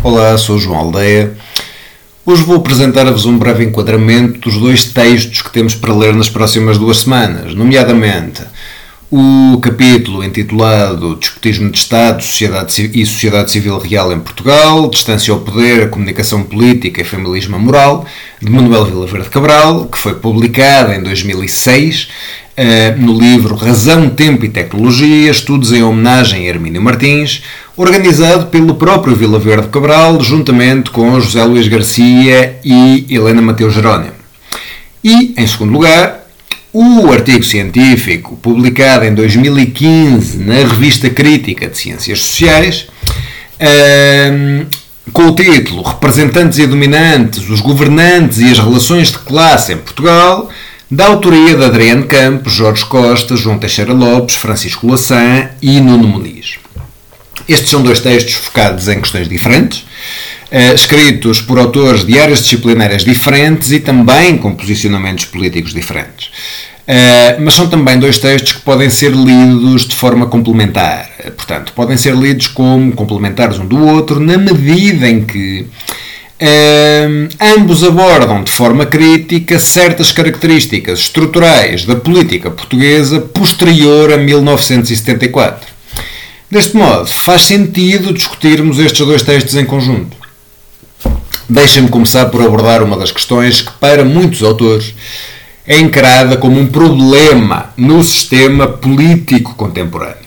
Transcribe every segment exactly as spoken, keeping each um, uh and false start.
Olá, sou João Aldeia. Hoje vou apresentar-vos um breve enquadramento dos dois textos que temos para ler nas próximas duas semanas, nomeadamente o capítulo intitulado Despotismo de Estado Sociedade e Sociedade Civil Real em Portugal, Distância ao Poder, Comunicação Política e Familismo Moral, de Manuel Vilaverde Cabral, que foi publicado em dois mil e seis uh, no livro Razão, Tempo e Tecnologia, Estudos em Homenagem a Hermínio Martins, organizado pelo próprio Vilaverde Cabral, juntamente com José Luís Garcia e Helena Mateus Jerónimo. E, em segundo lugar, o artigo científico publicado em dois mil e quinze na Revista Crítica de Ciências Sociais, um, com o título Representantes e Dominantes, os Governantes e as Relações de Classe em Portugal, da autoria de Adriano Campos, Jorge Costa, João Teixeira Lopes, Francisco Lassan e Nuno Muniz. Estes são dois textos focados em questões diferentes, uh, escritos por autores de áreas disciplinares diferentes e também com posicionamentos políticos diferentes. Uh, mas são também dois textos que podem ser lidos de forma complementar. Uh, portanto, podem ser lidos como complementares um do outro, na medida em que uh, ambos abordam de forma crítica certas características estruturais da política portuguesa posterior a mil novecentos e setenta e quatro. Deste modo, faz sentido discutirmos estes dois textos em conjunto. Deixem-me começar por abordar uma das questões que, para muitos autores, é encarada como um problema no sistema político contemporâneo.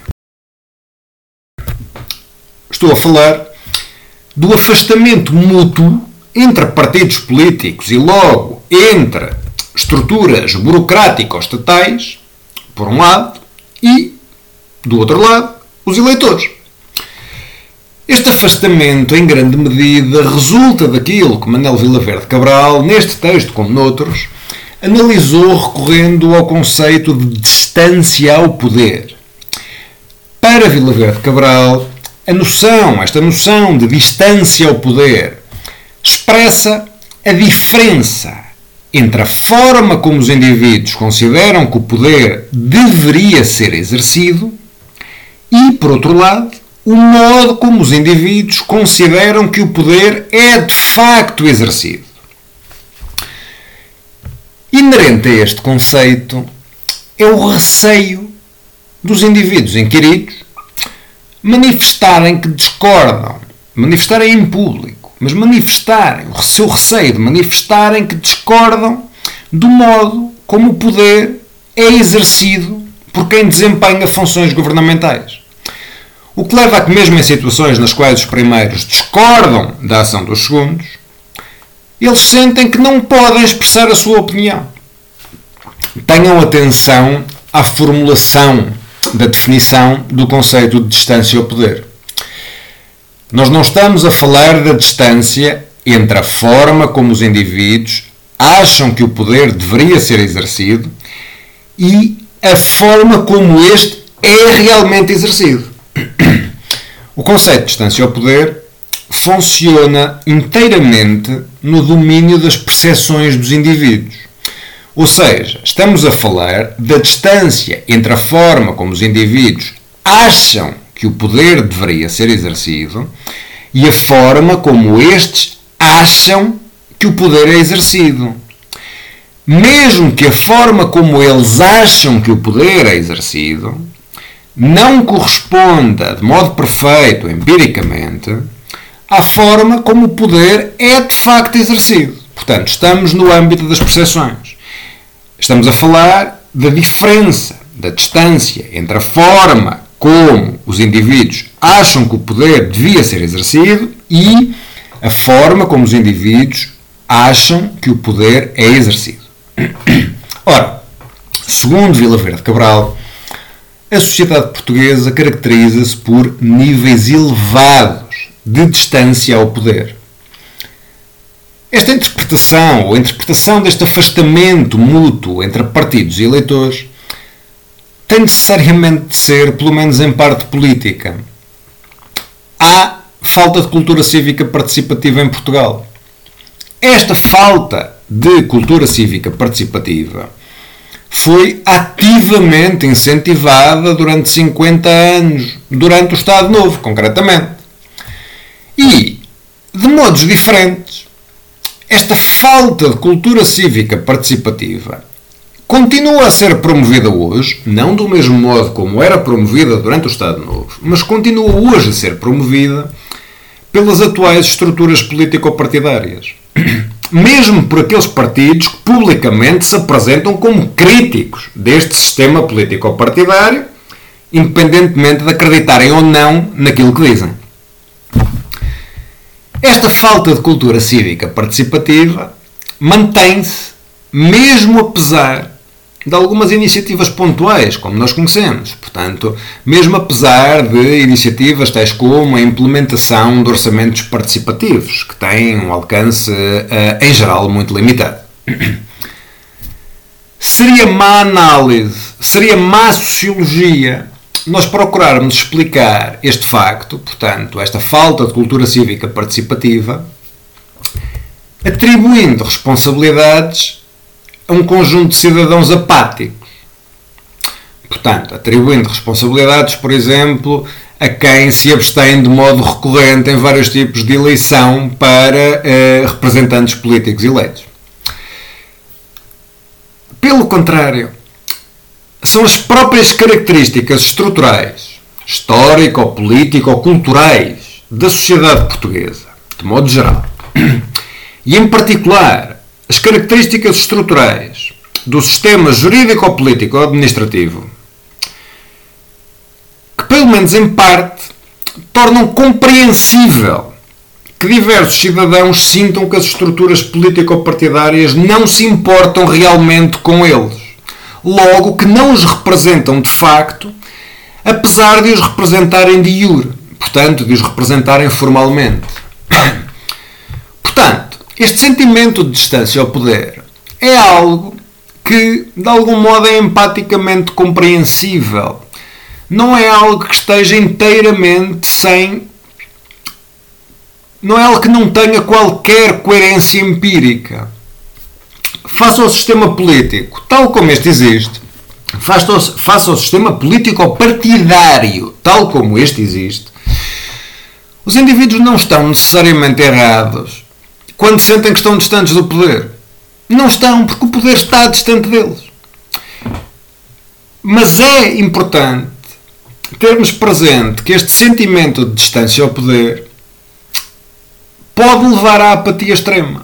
Estou a falar do afastamento mútuo entre partidos políticos e, logo, entre estruturas burocrático-estatais, por um lado, e, do outro lado, os eleitores. Este afastamento, em grande medida, resulta daquilo que Manuel Vilaverde Cabral, neste texto como noutros, analisou recorrendo ao conceito de distância ao poder. Para Vilaverde Cabral, a noção, esta noção de distância ao poder, expressa a diferença entre a forma como os indivíduos consideram que o poder deveria ser exercido e, por outro lado, o modo como os indivíduos consideram que o poder é de facto exercido. Inerente a este conceito é o receio dos indivíduos inquiridos manifestarem que discordam, manifestarem em público, mas manifestarem, o seu receio de manifestarem que discordam do modo como o poder é exercido por quem desempenha funções governamentais. O que leva a que, mesmo em situações nas quais os primeiros discordam da ação dos segundos, eles sentem que não podem expressar a sua opinião. Tenham atenção à formulação da definição do conceito de distância ao poder. Nós não estamos a falar da distância entre a forma como os indivíduos acham que o poder deveria ser exercido e a forma como este é realmente exercido. O conceito de distância ao poder funciona inteiramente no domínio das percepções dos indivíduos. Ou seja, estamos a falar da distância entre a forma como os indivíduos acham que o poder deveria ser exercido e a forma como estes acham que o poder é exercido. Mesmo que a forma como eles acham que o poder é exercido não corresponda de modo perfeito, empiricamente, à forma como o poder é de facto exercido. Portanto, estamos no âmbito das percepções. Estamos a falar da diferença, da distância entre a forma como os indivíduos acham que o poder devia ser exercido e a forma como os indivíduos acham que o poder é exercido. Ora, segundo Vilaverde Cabral, a sociedade portuguesa caracteriza-se por níveis elevados de distância ao poder. Esta interpretação, ou a interpretação deste afastamento mútuo entre partidos e eleitores, tem necessariamente de ser, pelo menos em parte, política. Há falta de cultura cívica participativa em Portugal. Esta falta de cultura cívica participativa foi ativamente incentivada durante cinquenta anos, durante o Estado Novo, concretamente. E modos diferentes, esta falta de cultura cívica participativa continua a ser promovida hoje, não do mesmo modo como era promovida durante o Estado Novo, mas continua hoje a ser promovida pelas atuais estruturas político-partidárias. Mesmo por aqueles partidos que publicamente se apresentam como críticos deste sistema político-partidário, independentemente de acreditarem ou não naquilo que dizem. Esta falta de cultura cívica participativa mantém-se mesmo apesar de algumas iniciativas pontuais, como nós conhecemos. Portanto, mesmo apesar de iniciativas tais como a implementação de orçamentos participativos, que têm um alcance, em geral, muito limitado. Seria má análise, seria má sociologia nós procurarmos explicar este facto, portanto, esta falta de cultura cívica participativa, atribuindo responsabilidades a um conjunto de cidadãos apáticos. Portanto, atribuindo responsabilidades, por exemplo, a quem se abstém de modo recorrente em vários tipos de eleição para eh, representantes políticos eleitos. Pelo contrário, são as próprias características estruturais, histórico, político ou culturais da sociedade portuguesa, de modo geral, e em particular as características estruturais do sistema jurídico-político-administrativo, que, pelo menos em parte, tornam compreensível que diversos cidadãos sintam que as estruturas político-partidárias não se importam realmente com eles. Logo, que não os representam de facto, apesar de os representarem de iure, portanto, de os representarem formalmente. Portanto, este sentimento de distância ao poder é algo que, de algum modo, é empaticamente compreensível. Não é algo que esteja inteiramente sem... Não é algo que não tenha qualquer coerência empírica. Face ao sistema político, tal como este existe, face ao, face ao sistema político-partidário, tal como este existe, os indivíduos não estão necessariamente errados quando sentem que estão distantes do poder. Não estão, porque o poder está distante deles. Mas é importante termos presente que este sentimento de distância ao poder pode levar à apatia extrema.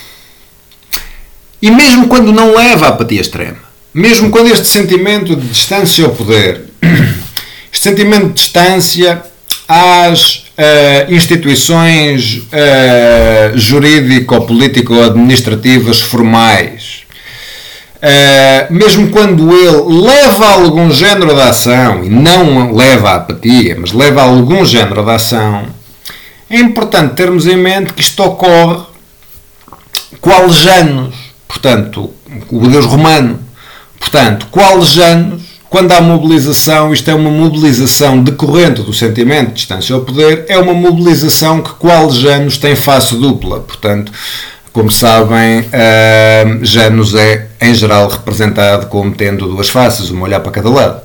E mesmo quando não leva à apatia extrema, mesmo quando este sentimento de distância ao poder, este sentimento de distância às uh, instituições uh, jurídico-político-administrativas formais, uh, mesmo quando ele leva a algum género de ação, e não leva à apatia, mas leva a algum género de ação, é importante termos em mente que isto ocorre qual Janus, portanto, o deus romano. Portanto, qual Janus, quando há mobilização, isto é uma mobilização decorrente do sentimento de distância ao poder, é uma mobilização que qual Janus tem face dupla. Portanto, como sabem, uh, Janus é, em geral, representado como tendo duas faces, uma olhar para cada lado.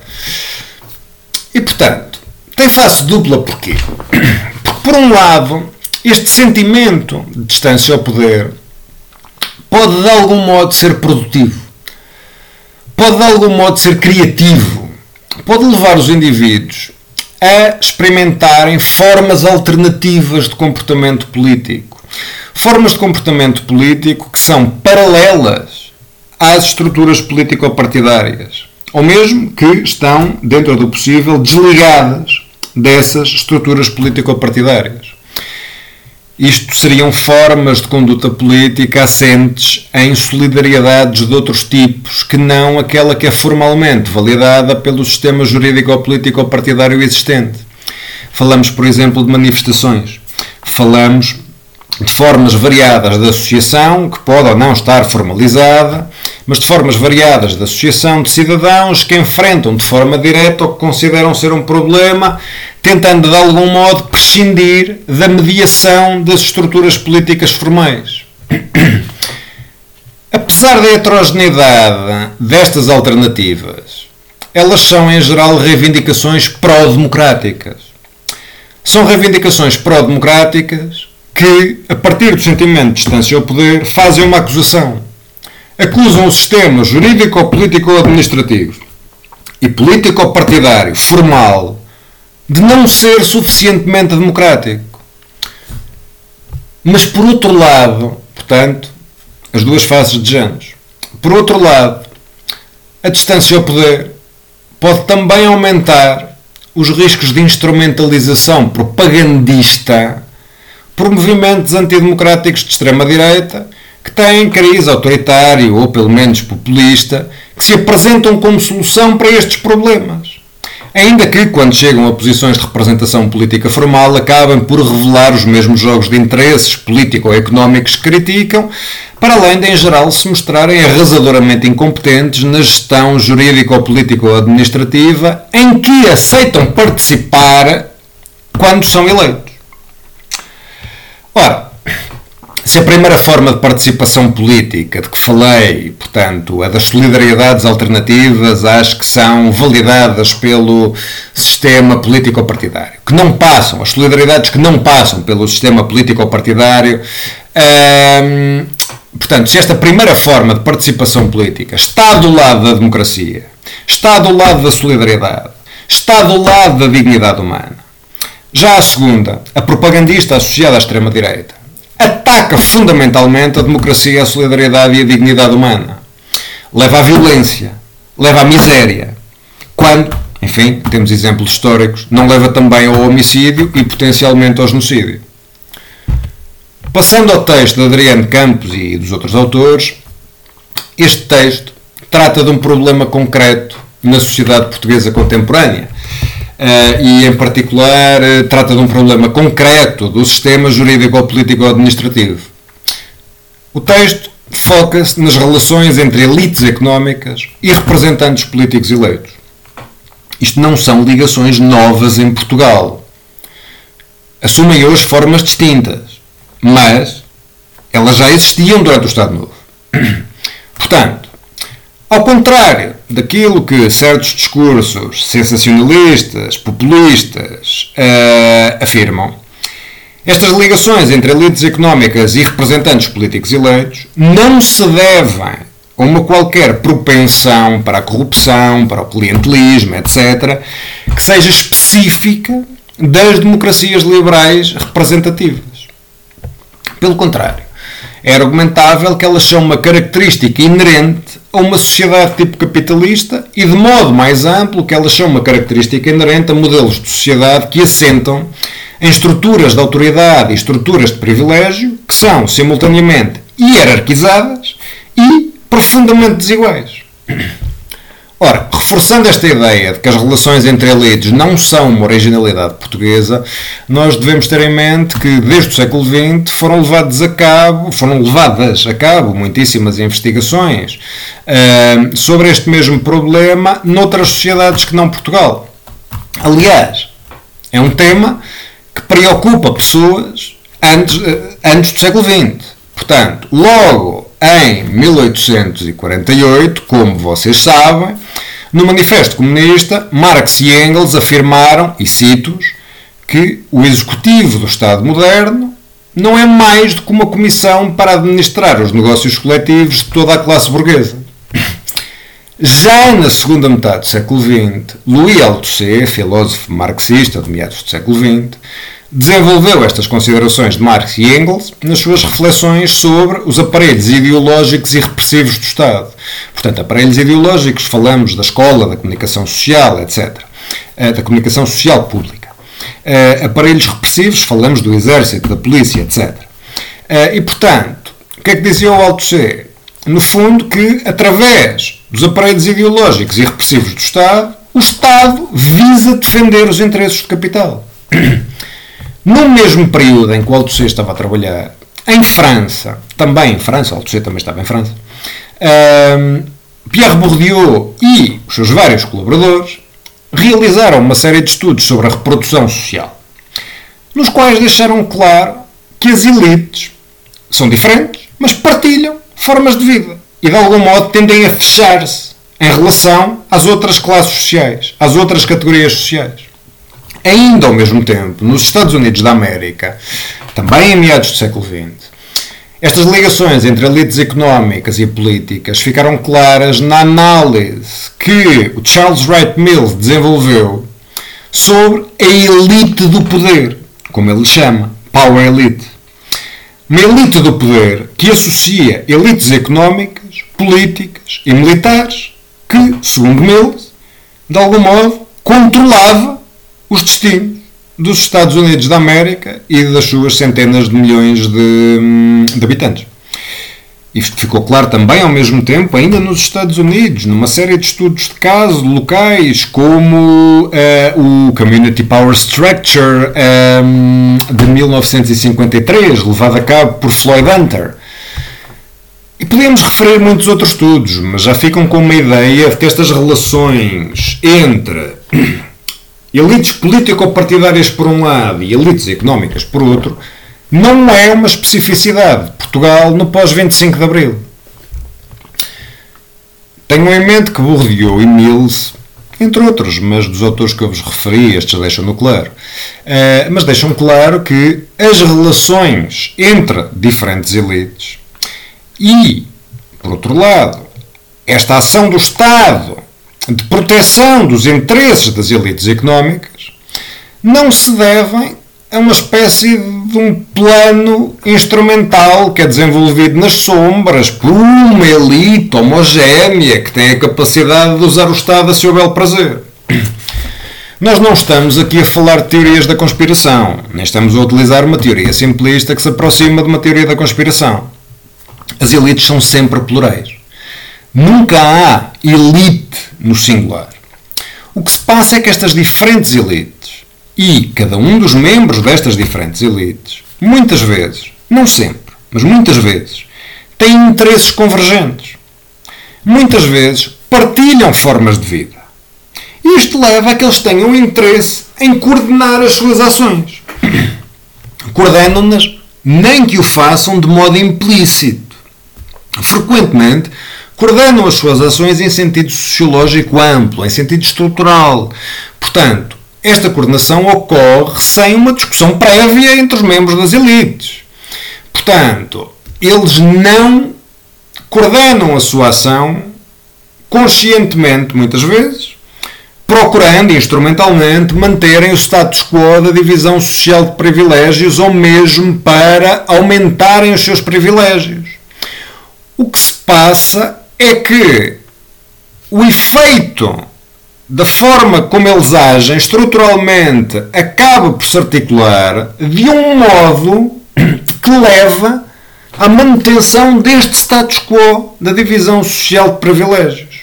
E, portanto, tem face dupla porquê? Porque, por um lado, este sentimento de distância ao poder pode de algum modo ser produtivo, pode de algum modo ser criativo, pode levar os indivíduos a experimentarem formas alternativas de comportamento político. Formas de comportamento político que são paralelas às estruturas político-partidárias, ou mesmo que estão, dentro do possível, desligadas dessas estruturas político-partidárias. Isto seriam formas de conduta política assentes em solidariedades de outros tipos que não aquela que é formalmente validada pelo sistema jurídico-político-partidário existente. Falamos, por exemplo, de manifestações. Falamos de formas variadas de associação, que pode ou não estar formalizada, mas de formas variadas de associação de cidadãos que enfrentam de forma direta o que consideram ser um problema, tentando de algum modo prescindir da mediação das estruturas políticas formais. Apesar da heterogeneidade destas alternativas, elas são em geral reivindicações pró-democráticas. São reivindicações pró-democráticas que, a partir do sentimento de distância ao poder, fazem uma acusação. Acusam o sistema jurídico-político-administrativo e político-partidário formal de não ser suficientemente democrático. Mas, por outro lado, portanto, as duas faces de Janus, por outro lado, a distância ao poder pode também aumentar os riscos de instrumentalização propagandista por movimentos antidemocráticos de extrema-direita que têm cariz autoritário ou pelo menos populista, que se apresentam como solução para estes problemas. Ainda que, quando chegam a posições de representação política formal, acabem por revelar os mesmos jogos de interesses político-económicos que criticam, para além de, em geral, se mostrarem arrasadoramente incompetentes na gestão jurídico-político-administrativa em que aceitam participar quando são eleitos. Ora, se a primeira forma de participação política de que falei, portanto, a das solidariedades alternativas, acho que são validadas pelo sistema político-partidário, que não passam, as solidariedades que não passam pelo sistema político-partidário, hum, portanto, se esta primeira forma de participação política está do lado da democracia, está do lado da solidariedade, está do lado da dignidade humana, já a segunda, a propagandista associada à extrema-direita, ataca fundamentalmente a democracia, a solidariedade e a dignidade humana. Leva à violência, leva à miséria. Quando, enfim, temos exemplos históricos, não leva também ao homicídio e potencialmente ao genocídio. Passando ao texto de Adriano Campos e dos outros autores, este texto trata de um problema concreto na sociedade portuguesa contemporânea. Uh, e, em particular, uh, trata de um problema concreto do sistema jurídico-político-administrativo. O texto foca-se nas relações entre elites económicas e representantes políticos eleitos. Isto não são ligações novas em Portugal. Assumem hoje formas distintas, mas elas já existiam durante o Estado Novo. Portanto, ao contrário daquilo que certos discursos sensacionalistas, populistas, uh, afirmam, estas ligações entre elites económicas e representantes políticos eleitos não se devem a uma qualquer propensão para a corrupção, para o clientelismo, etcétera, que seja específica das democracias liberais representativas. Pelo contrário, é argumentável que elas são uma característica inerente a uma sociedade tipo capitalista e, de modo mais amplo, que elas são uma característica inerente a modelos de sociedade que assentam em estruturas de autoridade e estruturas de privilégio que são, simultaneamente, hierarquizadas e profundamente desiguais. Ora, reforçando esta ideia de que as relações entre elites não são uma originalidade portuguesa, nós devemos ter em mente que, desde o século vinte, foram levados a cabo, foram levadas a cabo muitíssimas investigações uh, sobre este mesmo problema noutras sociedades que não Portugal. Aliás, é um tema que preocupa pessoas antes, uh, antes do século vinte. Portanto, logo em mil oitocentos e quarenta e oito, como vocês sabem, no Manifesto Comunista, Marx e Engels afirmaram, e cito-os, que o executivo do Estado moderno não é mais do que uma comissão para administrar os negócios coletivos de toda a classe burguesa. Já na segunda metade do século vinte, Louis Althusser, filósofo marxista de meados do século vinte, desenvolveu estas considerações de Marx e Engels nas suas reflexões sobre os aparelhos ideológicos e repressivos do Estado. Portanto, aparelhos ideológicos, falamos da escola, da comunicação social, etcétera. Da comunicação social pública. Aparelhos repressivos, falamos do exército, da polícia, etcétera. E, portanto, o que é que dizia o Althusser? No fundo, que através dos aparelhos ideológicos e repressivos do Estado, o Estado visa defender os interesses do capital. No mesmo período em que o Althusser estava a trabalhar em França, também em França, o Althusser também estava em França, uh, Pierre Bourdieu e os seus vários colaboradores realizaram uma série de estudos sobre a reprodução social, nos quais deixaram claro que as elites são diferentes, mas partilham formas de vida e de algum modo tendem a fechar-se em relação às outras classes sociais, às outras categorias sociais. Ainda ao mesmo tempo, nos Estados Unidos da América, também em meados do século vinte, estas ligações entre elites económicas e políticas ficaram claras na análise que o Charles Wright Mills desenvolveu sobre a elite do poder, como ele chama, Power Elite. Uma elite do poder que associa elites económicas, políticas e militares que, segundo Mills, de algum modo, controlava os destinos dos Estados Unidos da América e das suas centenas de milhões de, de habitantes. Isto ficou claro também, ao mesmo tempo, ainda nos Estados Unidos, numa série de estudos de caso locais, como uh, o Community Power Structure um, de mil novecentos e cinquenta e três, levado a cabo por Floyd Hunter. E podemos referir muitos outros estudos, mas já ficam com uma ideia de que estas relações entre elites político-partidárias por um lado e elites económicas por outro não é uma especificidade de Portugal no pós-vinte e cinco de Abril. Tenham em mente que Bourdieu e Mills, entre outros, mas dos autores que eu vos referi, estes deixam-no claro, uh, mas deixam claro que as relações entre diferentes elites e, por outro lado, esta ação do Estado de proteção dos interesses das elites económicas não se devem a uma espécie de um plano instrumental que é desenvolvido nas sombras por uma elite homogénea que tem a capacidade de usar o Estado a seu bel prazer. Nós não estamos aqui a falar de teorias da conspiração, nem estamos a utilizar uma teoria simplista que se aproxima de uma teoria da conspiração. As elites são sempre plurais. Nunca há elite no singular. O que se passa é que estas diferentes elites e cada um dos membros destas diferentes elites, muitas vezes, não sempre, mas muitas vezes, têm interesses convergentes. Muitas vezes partilham formas de vida. E isto leva a que eles tenham interesse em coordenar as suas ações. Coordenam-nas, nem que o façam de modo implícito. Frequentemente, coordenam as suas ações em sentido sociológico amplo, em sentido estrutural. Portanto, esta coordenação ocorre sem uma discussão prévia entre os membros das elites. Portanto, eles não coordenam a sua ação conscientemente, muitas vezes, procurando instrumentalmente manterem o status quo da divisão social de privilégios ou mesmo para aumentarem os seus privilégios. O que se passa é que o efeito da forma como eles agem estruturalmente acaba por se articular de um modo que leva à manutenção deste status quo da divisão social de privilégios.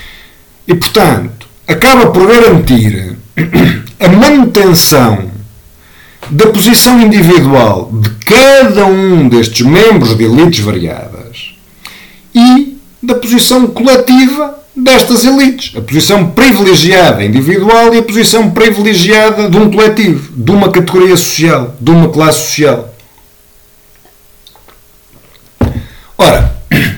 E, portanto, acaba por garantir a manutenção da posição individual de cada um destes membros de elites variadas e da posição coletiva destas elites. A posição privilegiada individual e a posição privilegiada de um coletivo, de uma categoria social, de uma classe social. Ora,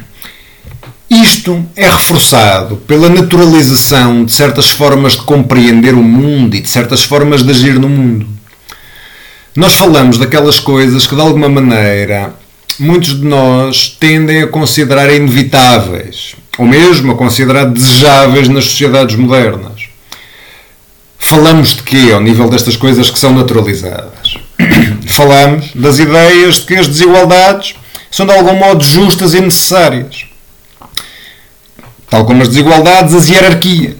isto é reforçado pela naturalização de certas formas de compreender o mundo e de certas formas de agir no mundo. Nós falamos daquelas coisas que, de alguma maneira, muitos de nós tendem a considerar inevitáveis, ou mesmo a considerar desejáveis nas sociedades modernas. Falamos de quê ao nível destas coisas que são naturalizadas? Falamos das ideias de que as desigualdades são de algum modo justas e necessárias. Tal como as desigualdades, as hierarquias.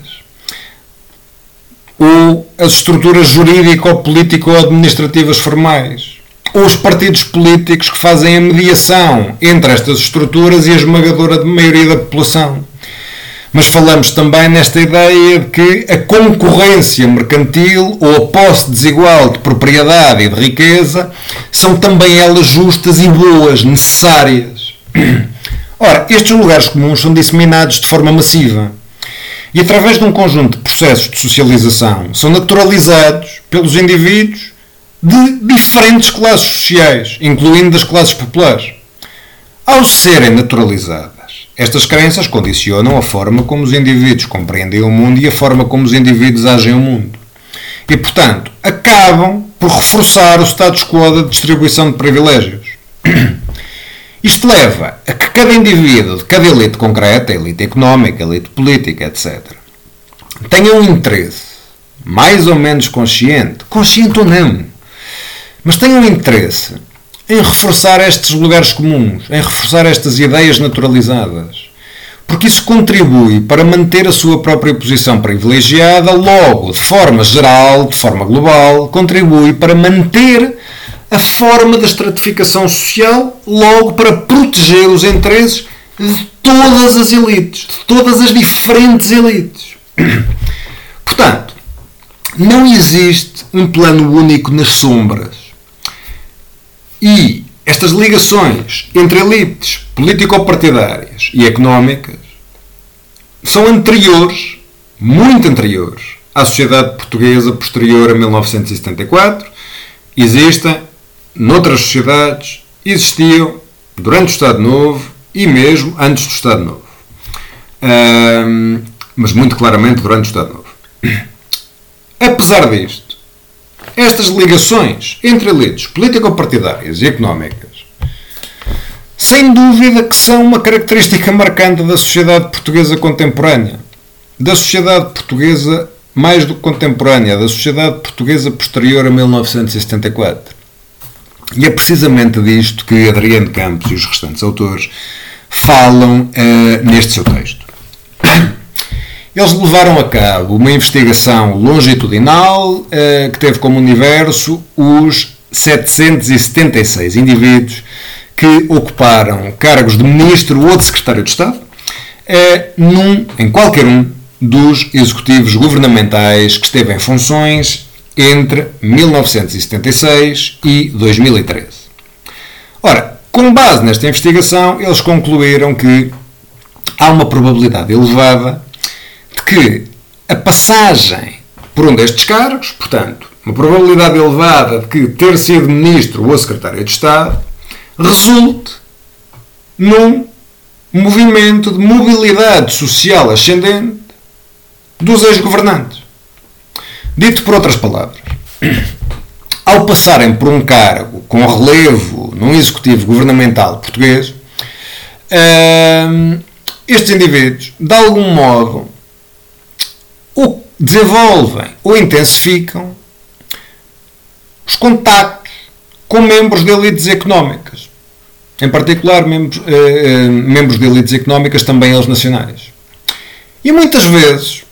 Ou as estruturas jurídico-político-administrativas formais. Ou os partidos políticos que fazem a mediação entre estas estruturas e a esmagadora maioria da população. Mas falamos também nesta ideia de que a concorrência mercantil ou a posse desigual de propriedade e de riqueza são também elas justas e boas, necessárias. Ora, estes lugares comuns são disseminados de forma massiva e, através de um conjunto de processos de socialização, são naturalizados pelos indivíduos de diferentes classes sociais, incluindo as classes populares. Ao serem naturalizadas, estas crenças condicionam a forma como os indivíduos compreendem o mundo e a forma como os indivíduos agem o mundo. E, portanto, acabam por reforçar o status quo da distribuição de privilégios. Isto leva a que cada indivíduo de cada elite concreta, elite económica, elite política, etcétera, tenha um interesse, mais ou menos consciente, consciente ou não, mas tenha um interesse em reforçar estes lugares comuns, em reforçar estas ideias naturalizadas, porque isso contribui para manter a sua própria posição privilegiada, logo, de forma geral, de forma global, contribui para manter a forma da estratificação social, logo para proteger os interesses de todas as elites, de todas as diferentes elites. Portanto, não existe um plano único nas sombras. E estas ligações entre elites político-partidárias e económicas são anteriores, muito anteriores, à sociedade portuguesa posterior a mil novecentos e setenta e quatro. Existem noutras sociedades, existiam durante o Estado Novo e mesmo antes do Estado Novo. Um, mas muito claramente durante o Estado Novo. Apesar disto, estas ligações entre elites político-partidárias e económicas, sem dúvida que são uma característica marcante da sociedade portuguesa contemporânea, da sociedade portuguesa mais do que contemporânea, da sociedade portuguesa posterior a mil novecentos e setenta e quatro. E é precisamente disto que Adriano Campos e os restantes autores falam uh, neste seu texto. Eles levaram a cabo uma investigação longitudinal uh, que teve como universo os setecentos e setenta e seis indivíduos que ocuparam cargos de ministro ou de secretário de Estado uh, num, em qualquer um dos executivos governamentais que esteve em funções entre mil novecentos e setenta e seis e dois mil e treze. Ora, com base nesta investigação, eles concluíram que há uma probabilidade elevada de que a passagem por um destes cargos, portanto, uma probabilidade elevada de que ter sido ministro ou secretário de Estado, resulte num movimento de mobilidade social ascendente dos ex-governantes. Dito por outras palavras, ao passarem por um cargo com relevo num executivo governamental português, estes indivíduos, de algum modo, ou desenvolvem ou intensificam os contactos com membros de elites económicas, em particular membros, membros de elites económicas, também eles nacionais. E muitas vezes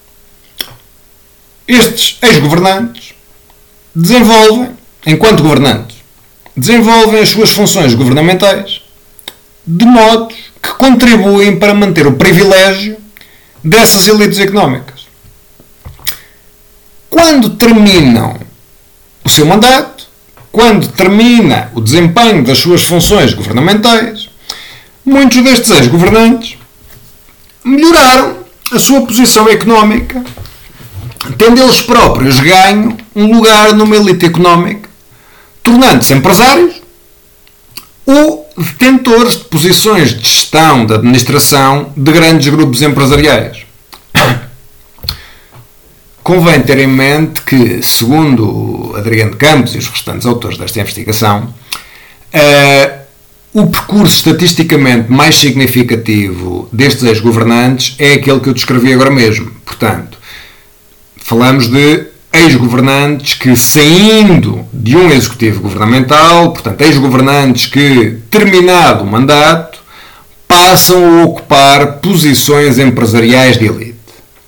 estes ex-governantes desenvolvem, enquanto governantes, desenvolvem as suas funções governamentais de modos que contribuem para manter o privilégio dessas elites económicas. Quando terminam o seu mandato, quando termina o desempenho das suas funções governamentais, muitos destes ex-governantes melhoraram a sua posição económica, tendo eles próprios ganho um lugar numa elite económica, tornando-se empresários ou detentores de posições de gestão, de administração de grandes grupos empresariais. Convém ter em mente que, segundo Adriano Campos e os restantes autores desta investigação, uh, o percurso estatisticamente mais significativo destes ex-governantes é aquele que eu descrevi agora mesmo. Portanto, falamos de ex-governantes que, saindo de um executivo governamental, portanto, ex-governantes que, terminado o mandato, passam a ocupar posições empresariais de elite.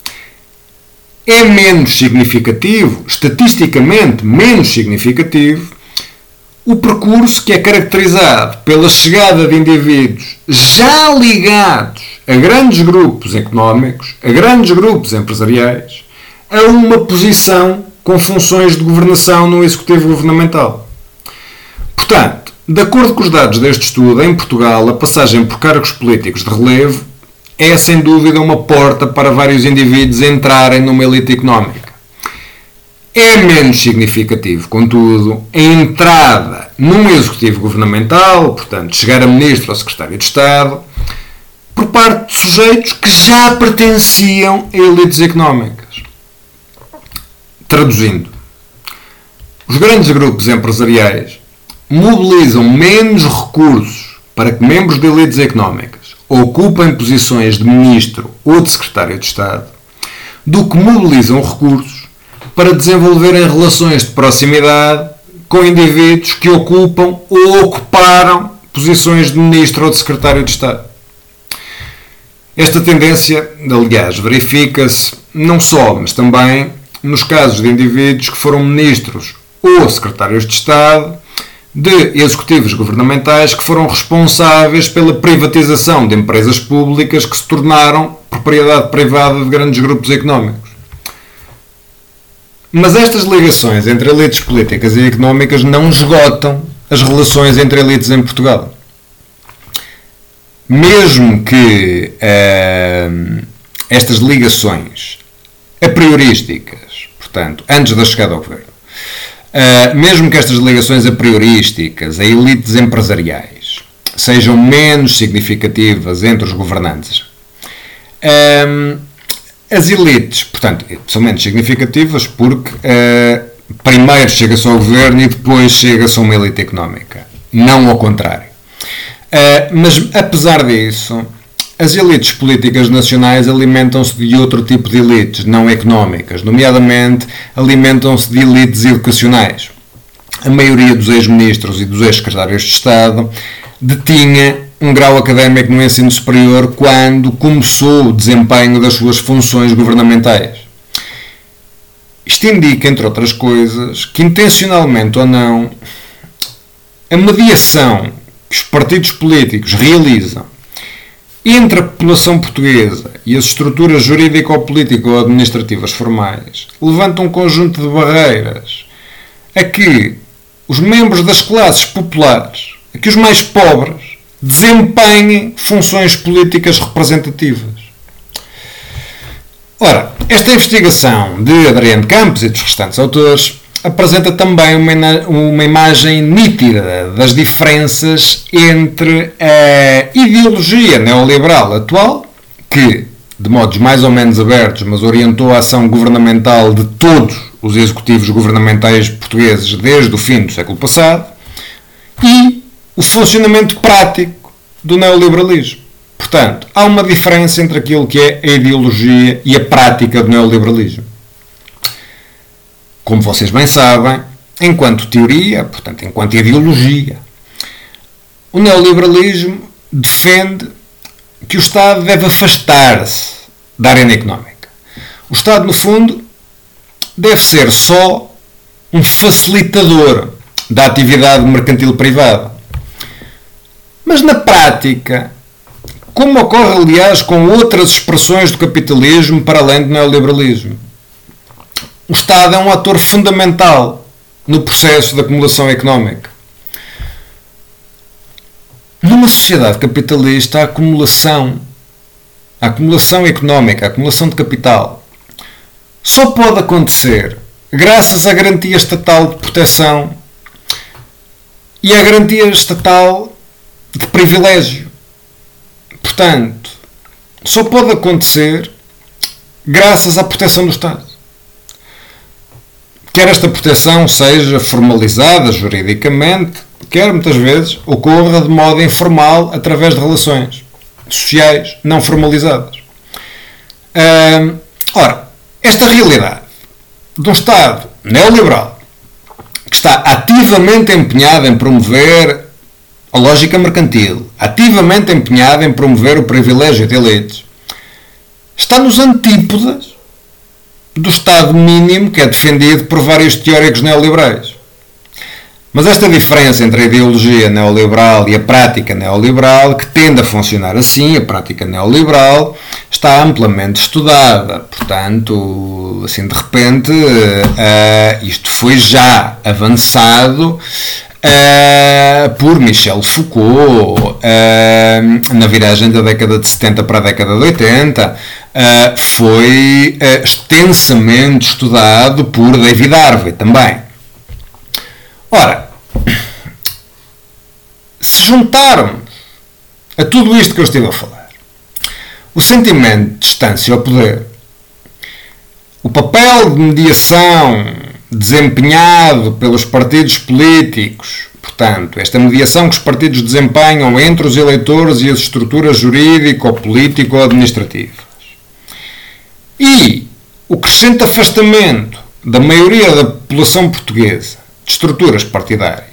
É menos significativo, estatisticamente menos significativo, o percurso que é caracterizado pela chegada de indivíduos já ligados a grandes grupos económicos, a grandes grupos empresariais, a uma posição com funções de governação no executivo governamental. Portanto, de acordo com os dados deste estudo, em Portugal, a passagem por cargos políticos de relevo é, sem dúvida, uma porta para vários indivíduos entrarem numa elite económica. É menos significativo, contudo, a entrada num executivo governamental, portanto, chegar a ministro ou secretário de Estado, por parte de sujeitos que já pertenciam a elites económicas. Traduzindo, Os grandes grupos empresariais mobilizam menos recursos para que membros de elites económicas ocupem posições de ministro ou de secretário de Estado do que mobilizam recursos para desenvolverem relações de proximidade com indivíduos que ocupam ou ocuparam posições de ministro ou de secretário de Estado. Esta tendência, aliás, verifica-se não só, mas também nos casos de indivíduos que foram ministros ou secretários de Estado, de executivos governamentais que foram responsáveis pela privatização de empresas públicas que se tornaram propriedade privada de grandes grupos económicos. Mas estas ligações entre elites políticas e económicas não esgotam as relações entre elites em Portugal. Mesmo que uh, estas ligações a priorísticas, portanto, antes da chegada ao governo, uh, mesmo que estas ligações a priorísticas a elites empresariais sejam menos significativas entre os governantes, uh, as elites, portanto, são menos significativas porque uh, primeiro chega-se ao governo e depois chega-se a uma elite económica, não ao contrário. Uh, mas, apesar disso, as elites políticas nacionais alimentam-se de outro tipo de elites, não económicas, nomeadamente alimentam-se de elites educacionais. A maioria dos ex-ministros e dos ex-secretários de Estado detinha um grau académico no ensino superior quando começou o desempenho das suas funções governamentais. Isto indica, entre outras coisas, que intencionalmente ou não, a mediação que os partidos políticos realizam entre a população portuguesa e as estruturas jurídico-político-administrativas formais levanta um conjunto de barreiras a que os membros das classes populares, a que os mais pobres, desempenhem funções políticas representativas. Ora, esta investigação de Adriano Campos e dos restantes autores apresenta também uma, uma imagem nítida das diferenças entre a ideologia neoliberal atual, que, de modos mais ou menos abertos, mas orientou a ação governamental de todos os executivos governamentais portugueses desde o fim do século passado, e o funcionamento prático do neoliberalismo. Portanto, há uma diferença entre aquilo que é a ideologia e a prática do neoliberalismo. Como vocês bem sabem, enquanto teoria, portanto, enquanto ideologia, o neoliberalismo defende que o Estado deve afastar-se da arena económica. O Estado, no fundo, deve ser só um facilitador da atividade mercantil privada. Mas, na prática, como ocorre, aliás, com outras expressões do capitalismo para além do neoliberalismo, o Estado é um ator fundamental no processo de acumulação económica. Numa sociedade capitalista, a acumulação, a acumulação económica, a acumulação de capital, só pode acontecer graças à garantia estatal de proteção e à garantia estatal de privilégio. Portanto, só pode acontecer graças à proteção do Estado. Quer esta proteção seja formalizada juridicamente, quer muitas vezes ocorra de modo informal através de relações sociais não formalizadas. Hum, ora, esta realidade de um Estado neoliberal que está ativamente empenhado em promover a lógica mercantil, ativamente empenhado em promover o privilégio de elites, está nos antípodas do Estado mínimo que é defendido por vários teóricos neoliberais. Mas esta diferença entre a ideologia neoliberal e a prática neoliberal, que tende a funcionar assim, a prática neoliberal, está amplamente estudada. Portanto, assim de repente, uh, isto foi já avançado uh, por Michel Foucault uh, na viragem da década de setenta para a década de oitenta. Uh, foi uh, extensamente estudado por David Harvey também. Ora, se juntarmos a tudo isto que eu estive a falar, o sentimento de distância ao poder, o papel de mediação desempenhado pelos partidos políticos, portanto, esta mediação que os partidos desempenham entre os eleitores e as estruturas jurídico-político-administrativas, e o crescente afastamento da maioria da população portuguesa de estruturas partidárias,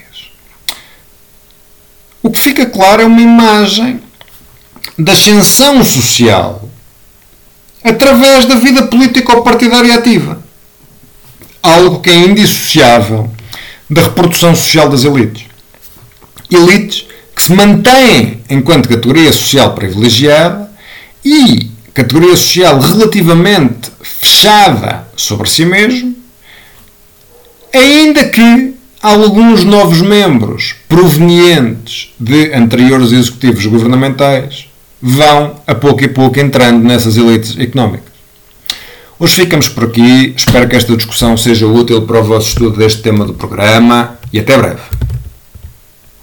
o que fica claro é uma imagem da ascensão social através da vida político-partidária ativa. Algo que é indissociável da reprodução social das elites. Elites que se mantêm enquanto categoria social privilegiada e categoria social relativamente fechada sobre si mesmo, ainda que alguns novos membros provenientes de anteriores executivos governamentais vão a pouco e pouco entrando nessas elites económicas. Hoje ficamos por aqui, espero que esta discussão seja útil para o vosso estudo deste tema do programa e até breve.